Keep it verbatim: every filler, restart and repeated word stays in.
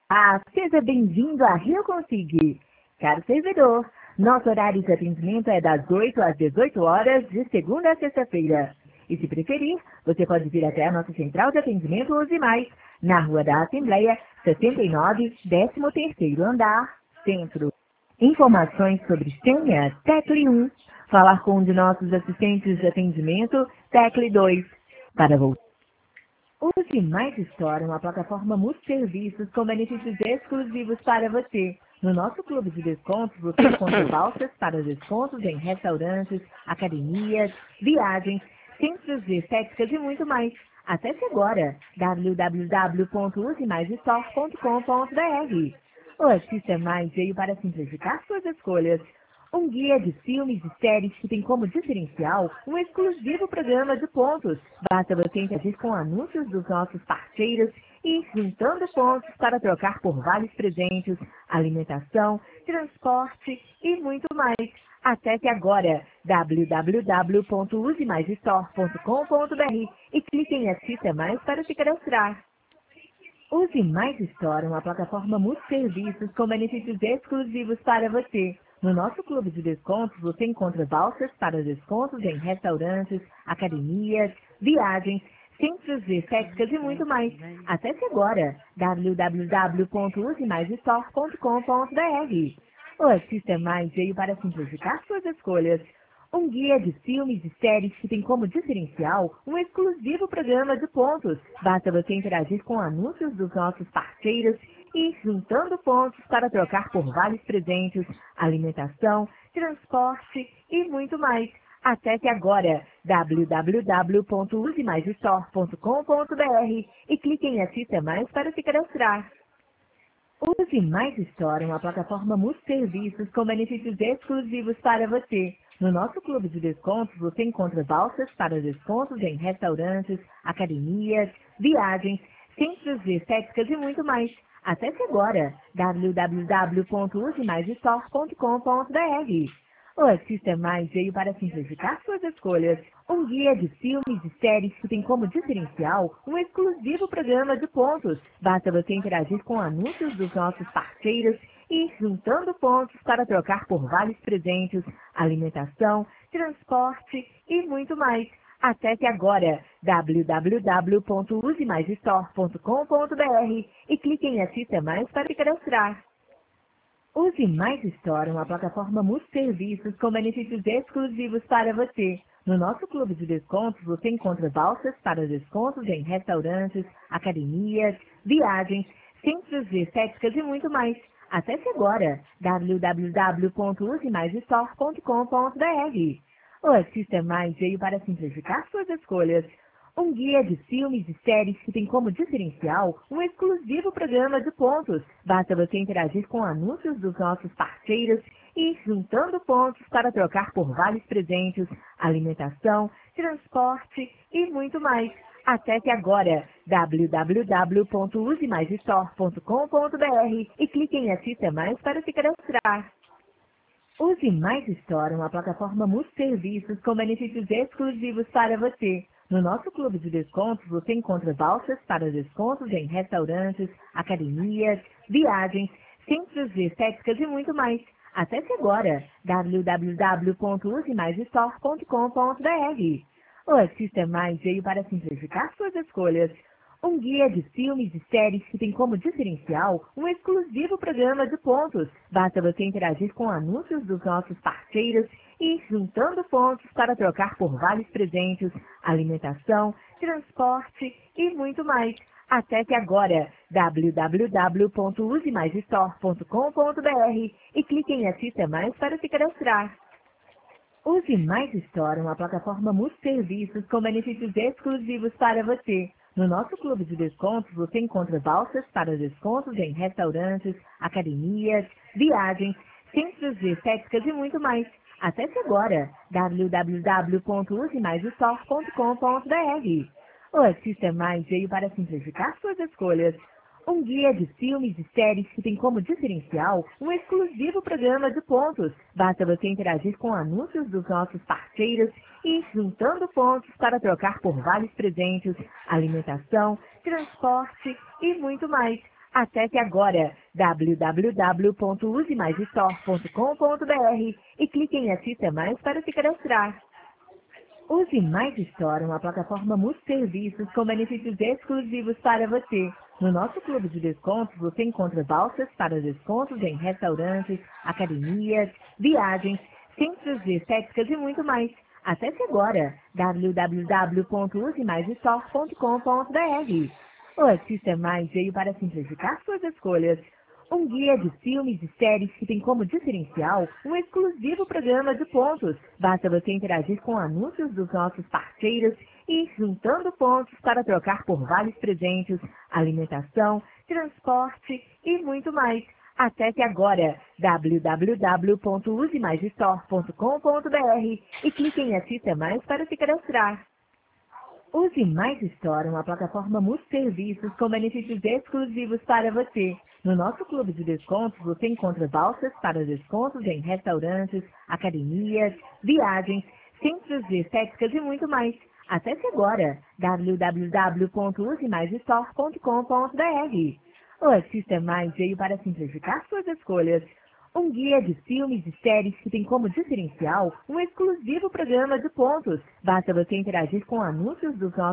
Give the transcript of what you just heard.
Ah, seja bem-vindo a Rio Consig. Caro servidor, nosso horário de atendimento é das oito às dezoito horas, de segunda a sexta-feira. E se preferir, você pode vir até a nossa central de atendimento Use Mais, na Rua da Assembleia, setenta e nove, décimo terceiro andar, Centro. Informações sobre senha, tecle um. Falar com um de nossos assistentes de atendimento, tecle dois. Para voltar. Use Mais Store, uma plataforma multiserviços com benefícios exclusivos para você. No nosso clube de descontos, você encontra vouchers para descontos em restaurantes, academias, viagens, centros de estéticas e muito mais. Acesse agora w w w ponto use mais store ponto com ponto b r. O Assista Mais veio para simplificar suas escolhas. Um guia de filmes e séries que tem como diferencial um exclusivo programa de pontos. Basta você interagir com anúncios dos nossos parceiros e ir juntando pontos para trocar por vales presentes, alimentação, transporte e muito mais. Acesse agora w w w ponto use mais store ponto com ponto b r e clique em Assista Mais para se cadastrar. Use Mais Store, uma plataforma multiserviços com benefícios exclusivos para você. No nosso clube de descontos, você encontra vouchers para descontos em restaurantes, academias, viagens, centros de estéticas e muito mais. Acesse agora w w w ponto use mais store ponto com ponto b r. O Assista Mais veio para simplificar suas escolhas. Um guia de filmes e séries que tem como diferencial um exclusivo programa de pontos. Basta você interagir com anúncios dos nossos parceiros e ir juntando pontos para trocar por vales presentes, alimentação, transporte e muito mais. Acesse agora w w w ponto use mais store ponto com ponto b r e clique em Assista Mais para se cadastrar. Use Mais Store, uma plataforma multiserviços com benefícios exclusivos para você. No nosso clube de descontos, você encontra vouchers para descontos em restaurantes, academias, viagens, centros de estéticas e muito mais. Acesse agora w w w ponto use mais store ponto com ponto b r. O Assista Mais veio para simplificar suas escolhas. Um guia de filmes e séries que tem como diferencial um exclusivo programa de pontos. Basta você interagir com anúncios dos nossos parceiros e ir juntando pontos para trocar por vales presentes, alimentação, transporte e muito mais. Acesse agora w w w ponto use mais store ponto com ponto b r e clique em Assista Mais para se cadastrar. Use Mais Store, uma plataforma multiserviços com benefícios exclusivos para você. No nosso clube de descontos, você encontra vouchers para descontos em restaurantes, academias, viagens, centros de estéticas e muito mais. Acesse agora w w w ponto use mais store ponto com ponto b r. O Assista Mais veio para simplificar suas escolhas. Um guia de filmes e séries que tem como diferencial um exclusivo programa de pontos. Basta você interagir com anúncios dos nossos parceiros e ir juntando pontos para trocar por vales presentes, alimentação, transporte e muito mais. Acesse agora w w w ponto use mais store ponto com ponto b r e clique em Assista Mais para se cadastrar. Use Mais Store, uma plataforma multiserviços com benefícios exclusivos para você. No nosso clube de descontos, você encontra vouchers para descontos em restaurantes, academias, viagens, centros de estéticas e muito mais. Acesse agora w w w ponto use mais store ponto com ponto b r. O Assista Mais veio para simplificar suas escolhas. Um guia de filmes e séries que tem como diferencial um exclusivo programa de pontos. Basta você interagir com anúncios dos nossos parceiros e ir juntando pontos para trocar por vales presentes, alimentação, transporte e muito mais. Acesse agora w w w ponto use mais store ponto com ponto b r e clique em Assista Mais para se cadastrar. Use Mais Store, uma plataforma multiserviços com benefícios exclusivos para você. No nosso clube de descontos, você encontra vouchers para descontos em restaurantes, academias, viagens, centros de estéticas e muito mais. Acesse agora w w w ponto use mais store ponto com ponto b r. O Assista Mais veio para simplificar suas escolhas. Um guia de filmes e séries que tem como diferencial um exclusivo programa de pontos. Basta você interagir com anúncios dos nossos parceiros e ir juntando pontos para trocar por vales presentes, alimentação, transporte e muito mais. Acesse agora w w w ponto use mais store ponto com ponto b r e clique em Assista Mais para se cadastrar. Use Mais Store, uma plataforma multi-serviços com benefícios exclusivos para você. No nosso clube de descontos, você encontra vouchers para descontos em restaurantes, academias, viagens, centros de estéticas e muito mais. Acesse agora w w w ponto use mais store ponto com ponto b r. O Assista Mais veio para simplificar suas escolhas. Um guia de filmes e séries que tem como diferencial um exclusivo programa de pontos. Basta você interagir com anúncios dos nossos parceiros e ir juntando pontos para trocar por vales presentes, alimentação, transporte e muito mais. Acesse agora w w w ponto use mais store ponto com ponto b r e clique em Assista Mais para se cadastrar. Use Mais Store, uma plataforma multi-serviços com benefícios exclusivos para você. No nosso clube de descontos, você encontra vouchers para descontos em restaurantes, academias, viagens, centros de estéticas e muito mais. Acesse agora w w w ponto use mais store ponto com ponto b r. O Assista Mais veio para simplificar suas escolhas. Um guia de filmes e séries que tem como diferencial um exclusivo programa de pontos. Basta você interagir com anúncios dos nossos